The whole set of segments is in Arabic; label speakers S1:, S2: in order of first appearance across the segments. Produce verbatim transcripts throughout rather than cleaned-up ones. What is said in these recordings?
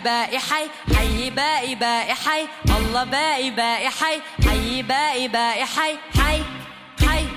S1: باقي حي حي باقي باقي حي الله باقي باقي حي حي باقي باقي حي حي حي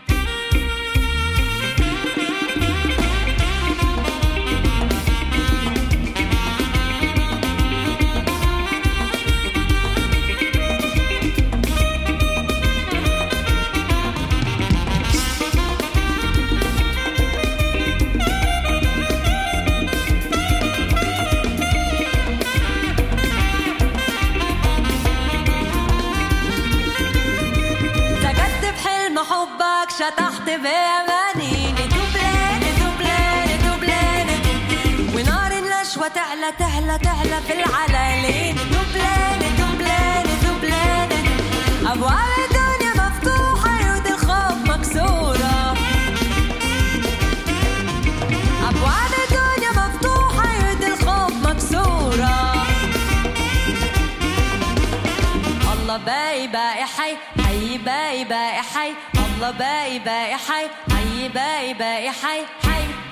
S1: حبك شطحت بأمانيني دوبلاني دوبلاني دوبلاني ونار النشوة تعلى تعلى تعلى في العلالين دوبلاني دوبلاني دوبلاني أبواب الدنيا مفتوحة عيود الخوف مكسورة أبواب الدنيا مفتوحة عيود الخوف مكسورة الله باقي باقي حي حي باقي باقي حي الله باقي باقي حي حي باقي باقي حي حي